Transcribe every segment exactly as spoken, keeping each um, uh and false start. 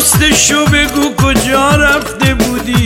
راستشو بگو کجا رفته بودی؟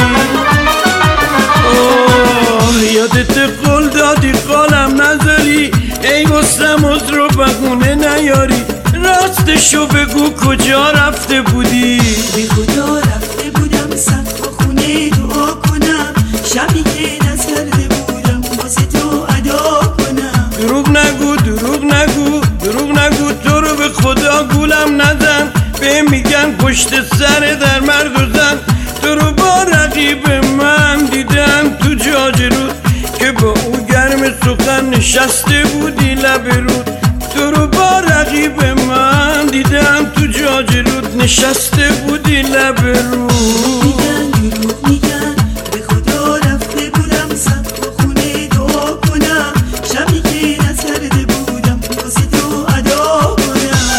آه یادت قول دادی قالم نذاری، ای واسم عذر و بهونه نیاری. راستشو بگو کجا رفته بودی؟ به خدا رفته بودم سقف خونه دعا کنم، شبی که نکرده بودم واسه تو ادا کنم. دروغ نگو دروغ نگو دروغ نگو، تو رو به خدا گولم نزن. به میگن پشت سر در مرد و زن، تو رو با رقیب من دیدم تو جاج رود، که با او گرم سخن نشسته بودی لب رود. تو رو با رقیب من دیدم تو جاج رود، نشسته بودی لب رود. میگن دروغ میگن، به خدا رفته بودم سقف خونه دعا کنم، شبی که نکرده بودم واسه تو ادا کنم.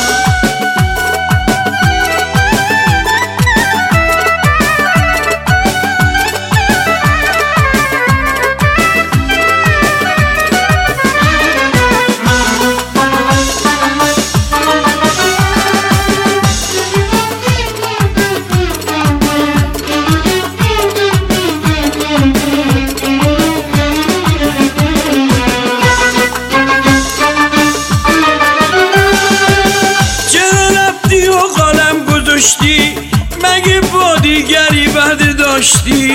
مگه با دیگری بعد داشتی؟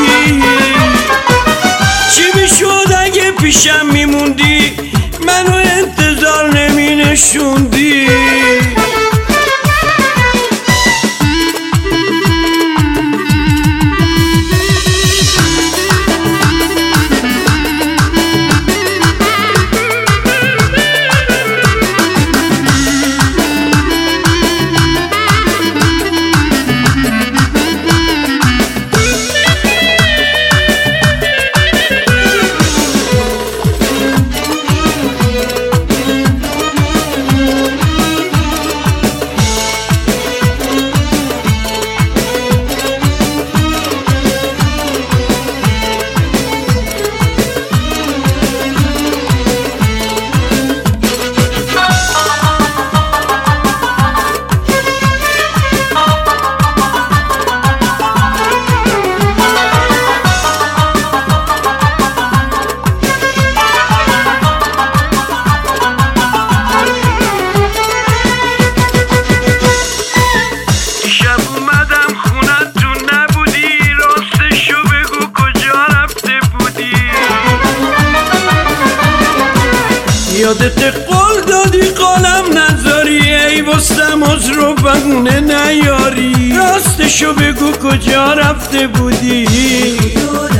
چی میشد اگه پیشم میموندی، منو انتظار نمی نشوندی؟ یادت قول دادی قالم نذاری، ای واسم عذر و بهونه نیاری. راستشو بگو کجا رفته بودی؟